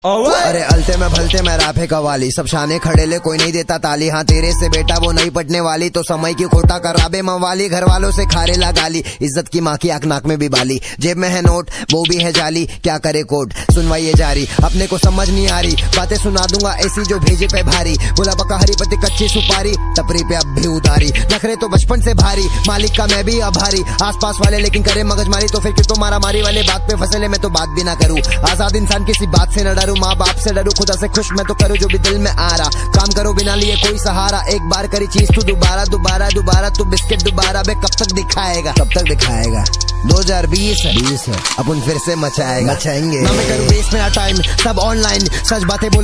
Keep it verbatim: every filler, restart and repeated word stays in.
अरे अलते में भलते में राफे कवाली, सब शाने खड़े ले कोई नहीं देता ताली। हाँ तेरे से बेटा वो नहीं पटने वाली, तो समय की खोटा कराबे मवाली। घर वालों से खारे ला गाली, इज्जत की माँ की आंख नाक में भी बाली। जेब में है नोट वो भी है जाली, क्या करे कोर्ट सुनवाइए जारी। अपने को समझ नहीं आ रही, बातें सुना दूंगा ऐसी जो भेजे पे भारी। बोला बका हरी पत्ती कच्ची सुपारी, टपरी पे अब भी उतारी। नखरे तो बचपन से भारी, मालिक का मैं भी आभारी। आस पास वाले लेकिन करे मगजमारी, तो फिर क्यों तो मारा मारी वाले बात पे फसले। मैं तो बात भी ना करूँ, आजाद इंसान किसी बात से न डरू। माँ बाप से डरू, खुदा से खुश मैं तो करूँ जो भी दिल में आ रहा। काम करो बिना लिए कोई सहारा, एक बार करी चीज तू दोबारा दोबारा दोबारा। तू बिस्किट दोबारा बे कब तक दिखाएगा, कब तक दिखाएगा। दो हजार बीस है, बीस है अपन फिर से मचाएगा, मचाएंगे ना। मैं करूँ वेस्ट मेरा टाइम, सब ऑनलाइन सच बातें बोल